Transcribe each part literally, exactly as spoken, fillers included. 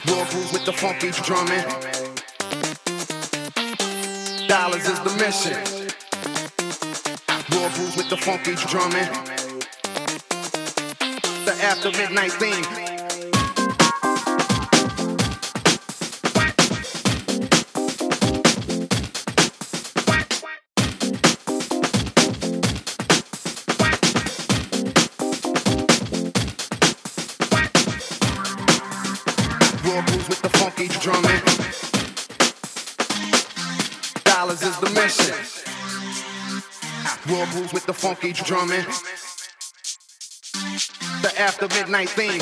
Raw grooves with the funky drumming. Dollars is the mission. Raw grooves with the funky drumming. The after midnight theme. Raw grooves with the funky drumming. Dollars is the mission. Raw grooves with the funky drumming. The after midnight theme.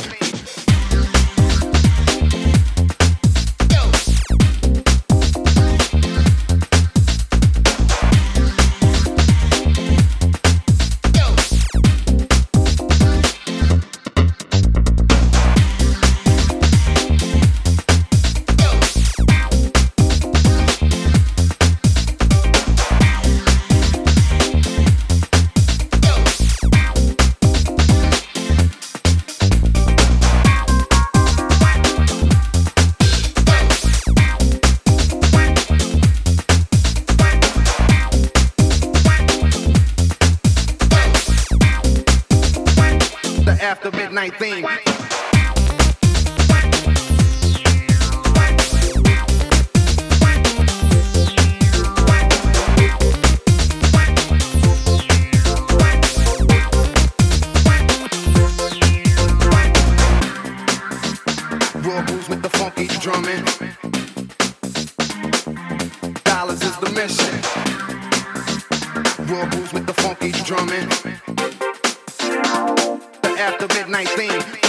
After midnight theme. Raw grooves with the funky drumming. Dollars is the mission. Raw grooves with the funky drumming. After midnight theme.